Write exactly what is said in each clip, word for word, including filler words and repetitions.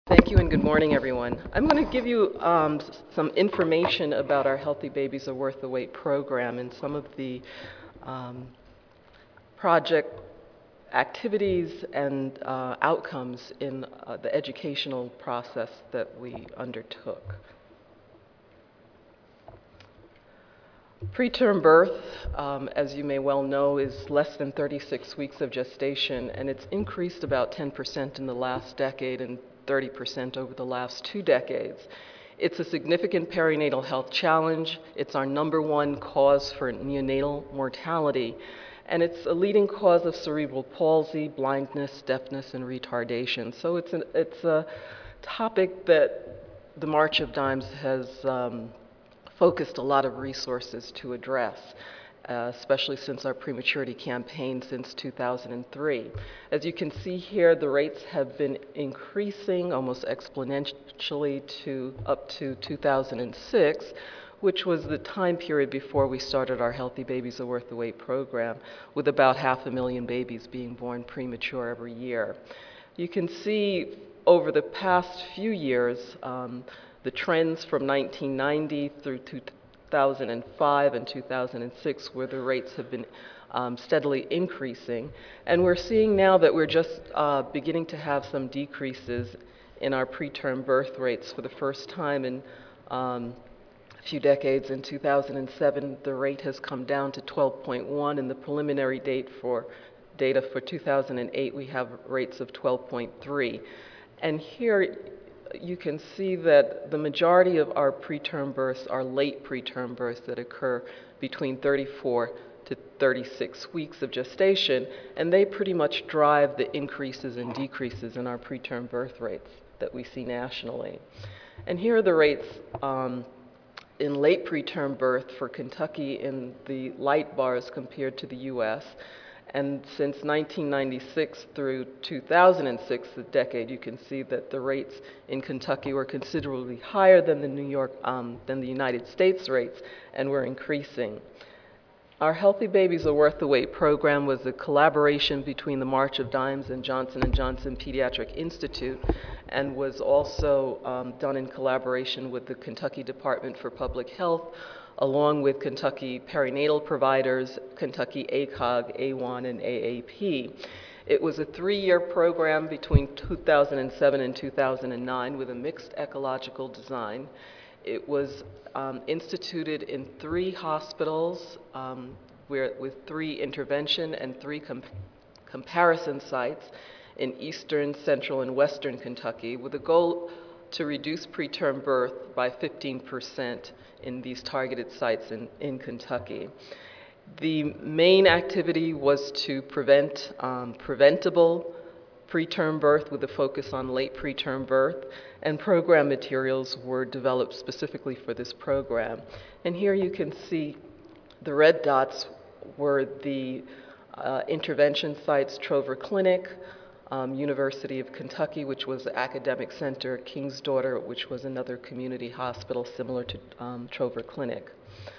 Thank you and good morning, everyone. I'm going to give you um, some information about our Healthy Babies Are Worth the Wait program and some of the um, project activities and uh, outcomes in uh, the educational process that we undertook. Preterm birth, um, as you may well know, is less than thirty-six weeks of gestation, and it's increased about ten percent in the last decade and thirty percent over the last two decades. It's a significant perinatal health challenge. It's our number one cause for neonatal mortality, and it's a leading cause of cerebral palsy, blindness, deafness, and retardation. So it's, an, it's a topic that the March of Dimes has um, focused a lot of resources to address, uh, especially since our prematurity campaign since two thousand three. As you can see here, the rates have been increasing almost exponentially to up to two thousand six, which was the time period before we started our Healthy Babies Are Worth the Wait program, with about half a million babies being born premature every year. You can see over the past few years, um, the trends from nineteen ninety through two thousand five and two thousand six, where the rates have been um, steadily increasing. And we're seeing now that we're just uh, beginning to have some decreases in our preterm birth rates for the first time in um, a few decades. In two thousand seven, the rate has come down to twelve point one, and the preliminary date for data for two thousand eight, we have rates of twelve point three. And here, you can see that the majority of our preterm births are late preterm births that occur between thirty-four to thirty-six weeks of gestation, and they pretty much drive the increases and decreases in our preterm birth rates that we see nationally. And here are the rates um, in late preterm birth for Kentucky in the light bars compared to the U S. And since nineteen ninety-six through two thousand six, the decade, you can see that the rates in Kentucky were considerably higher than the New York, um, than the United States rates, and were increasing. Our Healthy Babies Are Worth the Wait program was a collaboration between the March of Dimes and Johnson and Johnson Pediatric Institute, and was also um, done in collaboration with the Kentucky Department for Public Health, along with Kentucky perinatal providers, Kentucky A C O G, A one, and A A P. It was a three-year program between two thousand seven and two thousand nine with a mixed ecological design. It was um, instituted in three hospitals um, where, with three intervention and three comp comparison sites in eastern, central, and western Kentucky, with a goal to reduce preterm birth by fifteen percent in these targeted sites in, in Kentucky. The main activity was to prevent um, preventable preterm birth with a focus on late preterm birth, and program materials were developed specifically for this program. And here you can see the red dots were the uh, intervention sites: Trover Clinic, Um, University of Kentucky, which was an academic center; King's Daughter, which was another community hospital similar to um, Trover Clinic.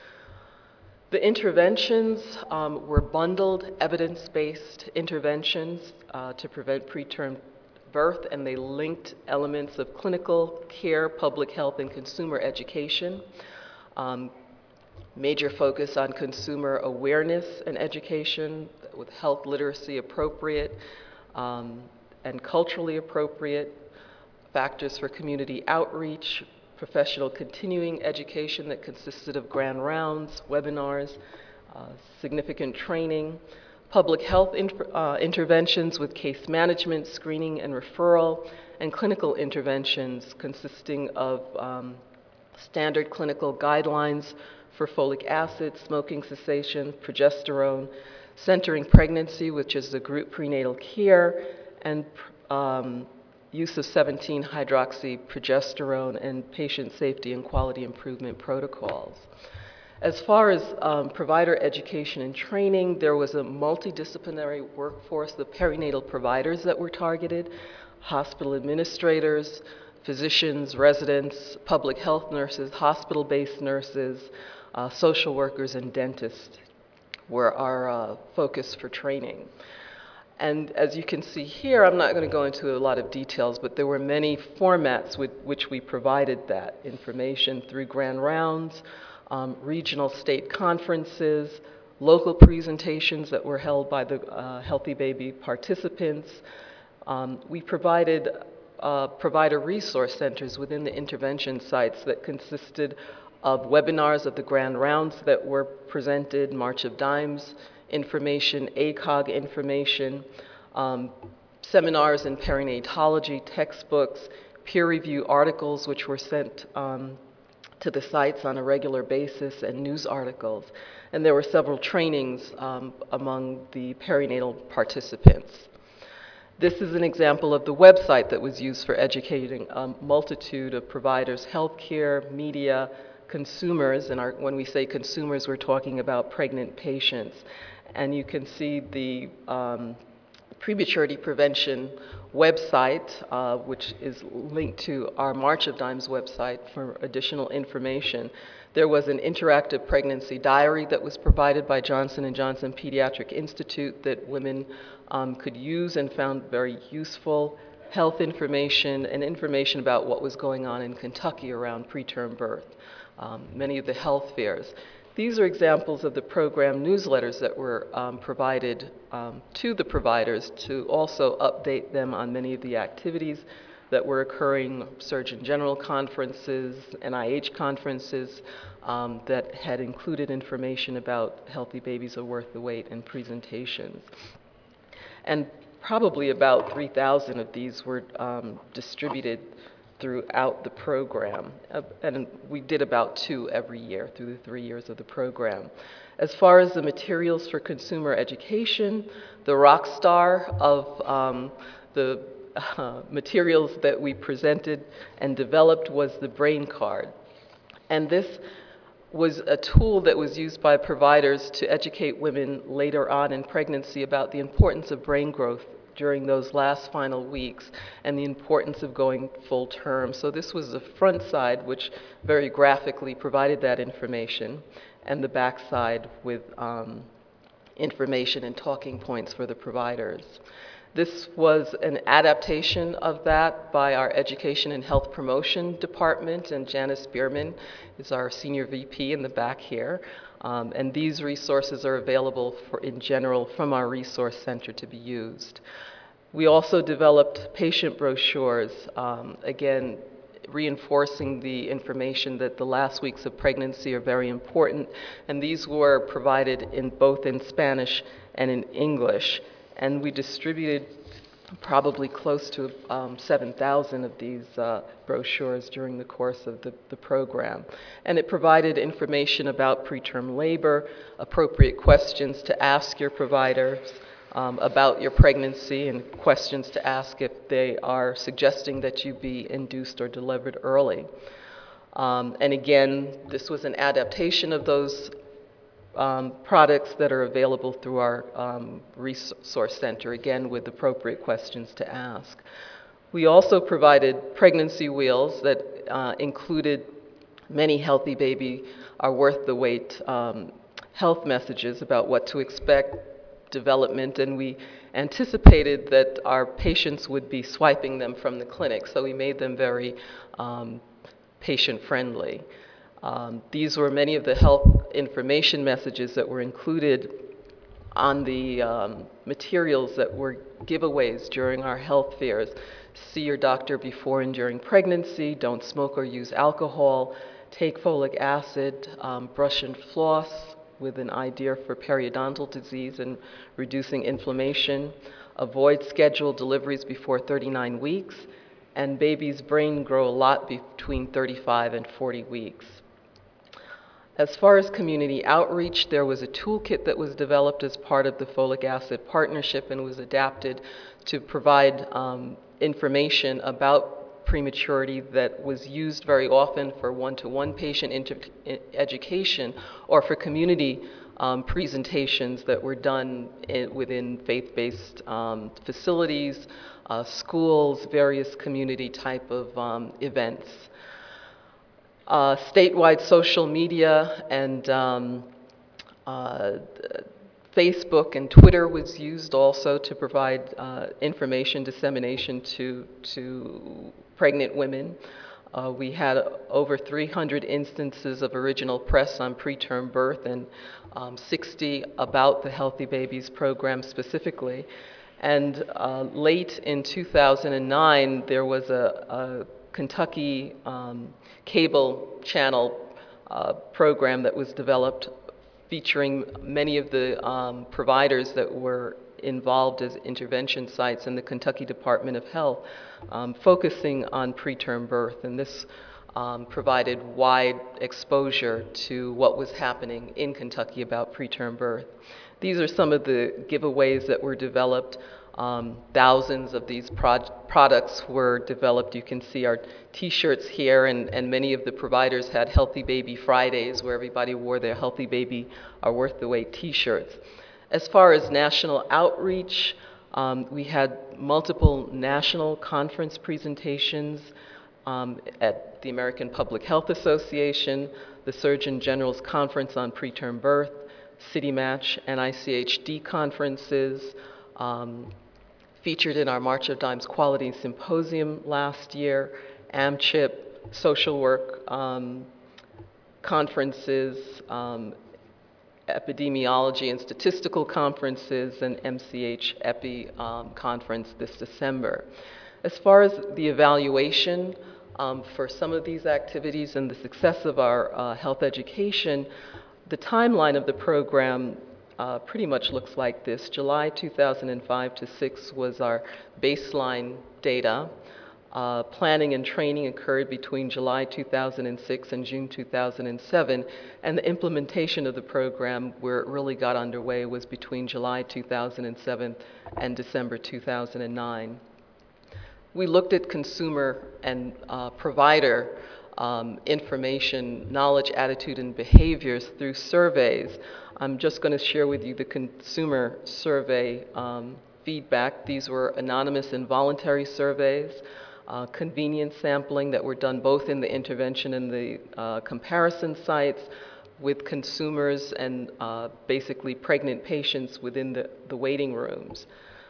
The interventions um, were bundled, evidence-based interventions uh, to prevent preterm birth, and they linked elements of clinical care, public health, and consumer education. Um, major focus on consumer awareness and education, with health literacy appropriate, Um, and culturally appropriate, factors for community outreach, professional continuing education that consisted of grand rounds, webinars, uh, significant training, public health in, uh, interventions with case management, screening, and referral, and clinical interventions consisting of um, standard clinical guidelines for folic acid, smoking cessation, progesterone, centering pregnancy, which is the group prenatal care, and um, use of seventeen hydroxy progesterone, and patient safety and quality improvement protocols. As far as um, provider education and training, there was a multidisciplinary workforce, the perinatal providers that were targeted, hospital administrators, physicians, residents, public health nurses, hospital-based nurses, uh, social workers, and dentists were our uh, focus for training. And as you can see here, I'm not going to go into a lot of details, but there were many formats with which we provided that information through grand rounds, um, regional state conferences, local presentations that were held by the uh, Healthy Baby participants. Um, we provided uh, provider resource centers within the intervention sites that consisted of webinars of the grand rounds that were presented, March of Dimes information, A C O G information, um, seminars in perinatology, textbooks, peer review articles which were sent um, to the sites on a regular basis, and news articles. And there were several trainings um, among the perinatal participants. This is an example of the website that was used for educating a multitude of providers, healthcare, media, consumers, and our, when we say consumers, we're talking about pregnant patients. And you can see the um, prematurity prevention website, uh, which is linked to our March of Dimes website for additional information. There was an interactive pregnancy diary that was provided by Johnson and Johnson Pediatric Institute that women um, could use and found very useful. Health information and information about what was going on in Kentucky around preterm birth, um, many of the health fairs. These are examples of the program newsletters that were um, provided um, to the providers to also update them on many of the activities that were occurring, Surgeon General conferences, N I H conferences um, that had included information about Healthy Babies Are Worth the Wait and presentations. And probably about three thousand of these were um, distributed throughout the program, uh, and we did about two every year through the three years of the program. As far as the materials for consumer education, the rock star of um, the uh, materials that we presented and developed was the brain card. And this was a tool that was used by providers to educate women later on in pregnancy about the importance of brain growth during those last final weeks and the importance of going full term. So this was the front side, which very graphically provided that information, and the back side with um, information and talking points for the providers. This was an adaptation of that by our Education and Health Promotion Department, and Janice Bierman is our Senior V P in the back here. Um, and these resources are available for, in general from our resource center to be used. We also developed patient brochures, um, again, reinforcing the information that the last weeks of pregnancy are very important, and these were provided in both in Spanish and in English. And we distributed probably close to um, seven thousand of these uh, brochures during the course of the, the program. And it provided information about preterm labor, appropriate questions to ask your providers um, about your pregnancy, and questions to ask if they are suggesting that you be induced or delivered early. Um, and again, this was an adaptation of those Um, products that are available through our um, resource center, again with appropriate questions to ask. We also provided pregnancy wheels that uh, included many Healthy Baby Are Worth the Wait um, health messages about what to expect, development, and we anticipated that our patients would be swiping them from the clinic, so we made them very um, patient-friendly. Um, these were many of the health information messages that were included on the um, materials that were giveaways during our health fairs. See your doctor before and during pregnancy, don't smoke or use alcohol, take folic acid, um, brush and floss with an idea for periodontal disease and reducing inflammation, avoid scheduled deliveries before thirty-nine weeks, and babies' brain grow a lot between thirty-five and forty weeks. As far as community outreach, there was a toolkit that was developed as part of the folic acid partnership and was adapted to provide um, information about prematurity that was used very often for one-to-one patient education or for community um, presentations that were done in, within faith-based um, facilities, uh, schools, various community type of um, events. Uh, statewide social media and um, uh, Facebook and Twitter was used also to provide uh, information dissemination to, to pregnant women. Uh, we had over three hundred instances of original press on preterm birth and um, sixty about the Healthy Babies program specifically. And uh, late in two thousand nine, there was a, a Kentucky um, cable channel uh, program that was developed featuring many of the um, providers that were involved as intervention sites in the Kentucky Department of Health, um, focusing on preterm birth. And this um, provided wide exposure to what was happening in Kentucky about preterm birth. These are some of the giveaways that were developed. Um, thousands of these pro- products were developed. You can see our t-shirts here, and, and many of the providers had Healthy Baby Fridays where everybody wore their Healthy Baby Are Worth the Wait t-shirts. As far as national outreach, um, we had multiple national conference presentations um, at the American Public Health Association, the Surgeon General's Conference on Preterm Birth, CityMatch, and I C H D conferences, um, featured in our March of Dimes Quality Symposium last year, AMCHIP, social work um, conferences, um, epidemiology and statistical conferences, and M C H Epi um, conference this December. As far as the evaluation um, for some of these activities and the success of our uh, health education, the timeline of the program uh, pretty much looks like this. July two thousand five to six was our baseline data. Uh, planning and training occurred between July two thousand six and June two thousand seven, and the implementation of the program, where it really got underway, was between July two thousand seven and December two thousand nine. We looked at consumer and uh, provider um, information, knowledge, attitude, and behaviors through surveys. I'm just going to share with you the consumer survey um, feedback. These were anonymous and voluntary surveys. Uh, convenience sampling that were done both in the intervention and the uh, comparison sites with consumers and uh, basically pregnant patients within the, the waiting rooms.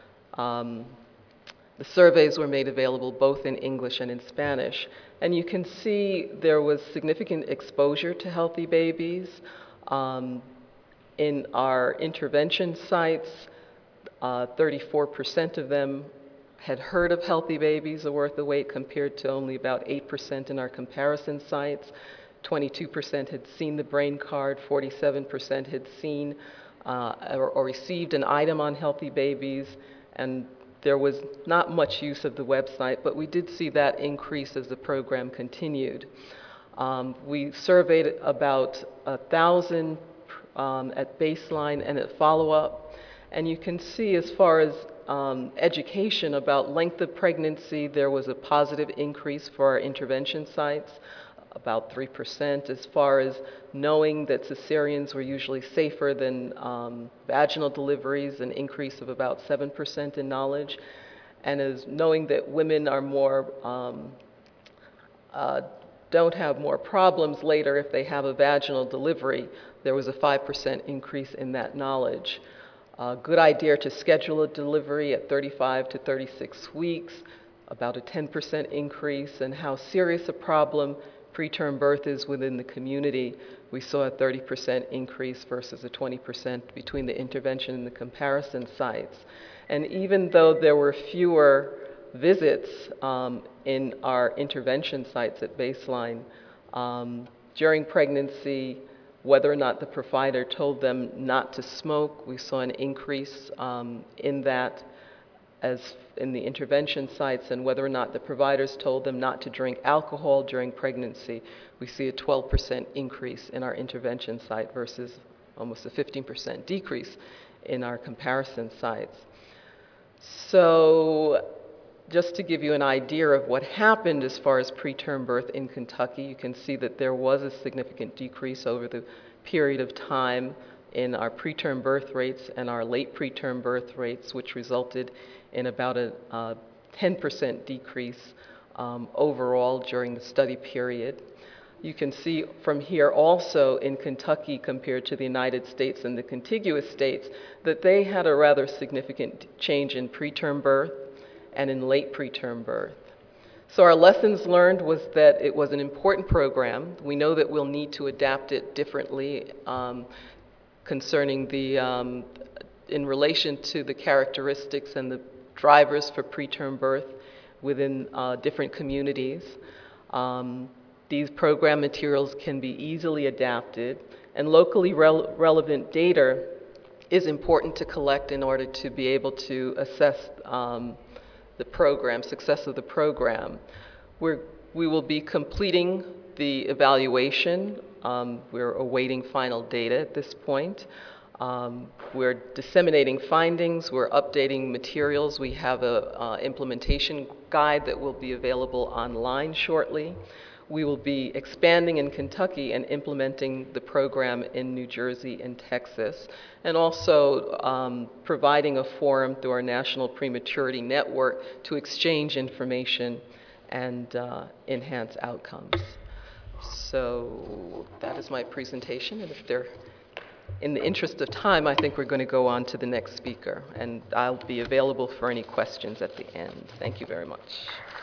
Um, the surveys were made available both in English and in Spanish. And you can see there was significant exposure to Healthy Babies. Um, in our intervention sites, uh, thirty-four percent of them had heard of Healthy Babies Are Worth the Wait, compared to only about eight percent in our comparison sites. twenty-two percent had seen the brain card, forty-seven percent had seen uh, or, or received an item on Healthy Babies, and there was not much use of the website, but we did see that increase as the program continued. Um, we surveyed about a thousand um, at baseline and at follow-up, and you can see as far as Um, education about length of pregnancy, there was a positive increase for our intervention sites, about three percent, as far as knowing that cesareans were usually safer than um, vaginal deliveries, an increase of about seven percent in knowledge, and as knowing that women are more, um, uh, don't have more problems later if they have a vaginal delivery, there was a five percent increase in that knowledge. A good idea to schedule a delivery at thirty-five to thirty-six weeks, about a ten percent increase, and how serious a problem preterm birth is within the community. We saw a thirty percent increase versus a twenty percent between the intervention and the comparison sites. And even though there were fewer visits um, in our intervention sites at baseline, um, during pregnancy, whether or not the provider told them not to smoke, we saw an increase um, in that as in the intervention sites, and whether or not the providers told them not to drink alcohol during pregnancy, we see a twelve percent increase in our intervention site versus almost a fifteen percent decrease in our comparison sites. So just to give you an idea of what happened as far as preterm birth in Kentucky, you can see that there was a significant decrease over the period of time in our preterm birth rates and our late preterm birth rates, which resulted in about a uh, ten percent decrease um, overall during the study period. You can see from here also in Kentucky compared to the United States and the contiguous states that they had a rather significant change in preterm birth and in late preterm birth. So our lessons learned was that it was an important program. We know that we'll need to adapt it differently um, concerning the, um, in relation to the characteristics and the drivers for preterm birth within uh, different communities. Um, These program materials can be easily adapted, and locally rel relevant data is important to collect in order to be able to assess um, the program, success of the program. We're, we will be completing the evaluation. Um, we're awaiting final data at this point. Um, we're disseminating findings, we're updating materials. We have a uh, implementation guide that will be available online shortly. We will be expanding in Kentucky and implementing the program in New Jersey and Texas, and also um, providing a forum through our National Prematurity Network to exchange information and uh, enhance outcomes. So that is my presentation, and if there, in the interest of time, I think we're going to go on to the next speaker, and I'll be available for any questions at the end. Thank you very much.